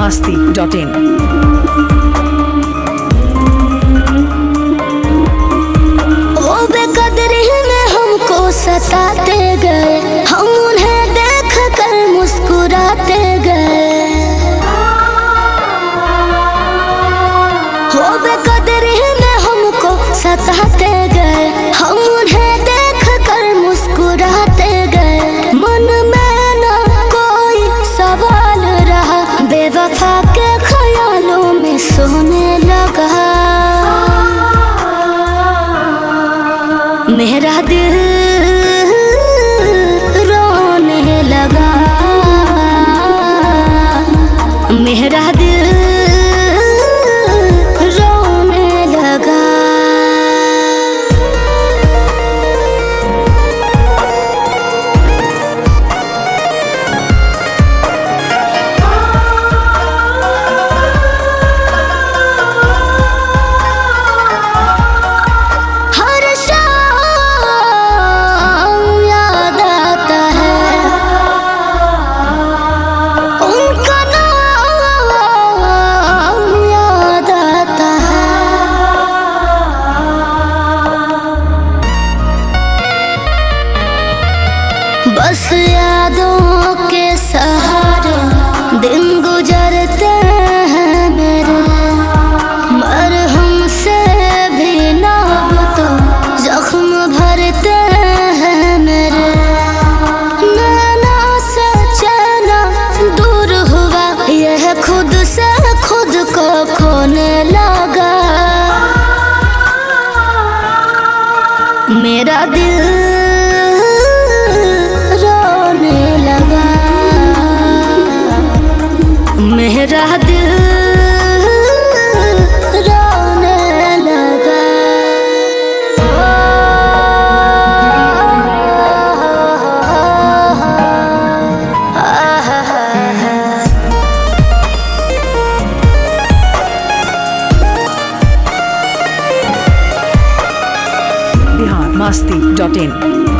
biharmasti.in। वो बेकदरी में हमको सताते गए, हम उन्हें देख कर मुस्कुराते गए। वो बेकदरी में हमको सताते गए, हम उन्हें देख कर मुस्कुराते गए। मन में न कोई सवाल रहा, बेवफा के ख्यालों में सोने लगा। मेरा दिल रोने लगा, मेरा दिल रोने लगा। बस यादों के सहारे दिन गुजरते हैं मेरे, मरहम से भी नाब तो जख्म भरते हैं मेरे। नैना से चैना दूर हुआ, यह खुद से खुद को खोने लगा। मेरा दिल मेरा दिल रोने लगा। biharmasti.in।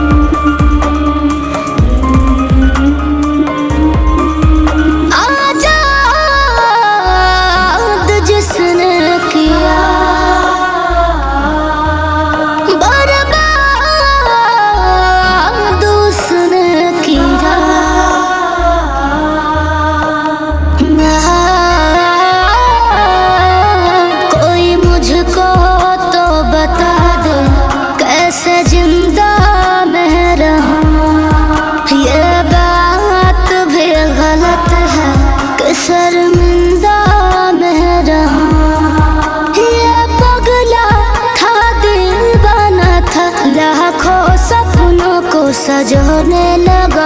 जिंदा मैं रहूं, ये बात भी गलत है कि शर्मिंदा मैं रहूं। ये पगला था, दीवाना था, लाखों सपनों को सजोने लगा।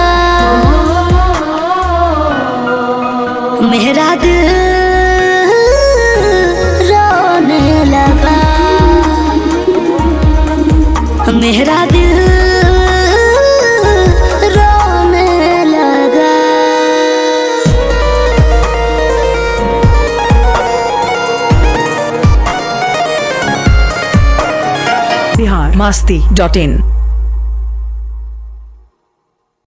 मेरा दिल रोने लगा, मेरा दिल रोने लगा। biharmasti.in।